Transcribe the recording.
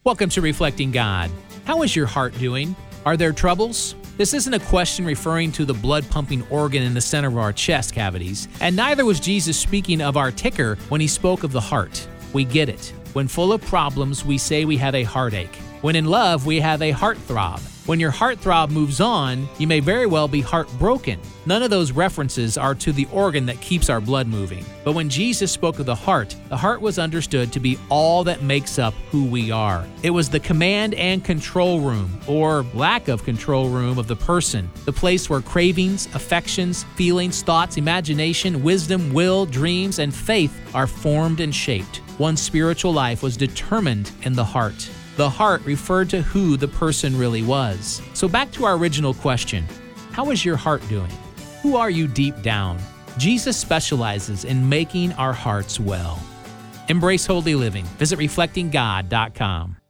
Welcome to Reflecting God. How is your heart doing? Are there troubles? This isn't a question referring to the blood-pumping organ in the center of our chest cavities, and neither was Jesus speaking of our ticker when he spoke of the heart. We get it. When full of problems, we say we have a heartache. When in love, we have a heartthrob. When your heartthrob moves on, you may very well be heartbroken. None of those references are to the organ that keeps our blood moving. But when Jesus spoke of the heart was understood to be all that makes up who we are. It was the command and control room, or lack of control room of the person, the place where cravings, affections, feelings, thoughts, imagination, wisdom, will, dreams, and faith are formed and shaped. One's spiritual life was determined in the heart. The heart referred to who the person really was. So back to our original question, how is your heart doing? Who are you deep down? Jesus specializes in making our hearts well. Embrace holy living. Visit reflectinggod.com.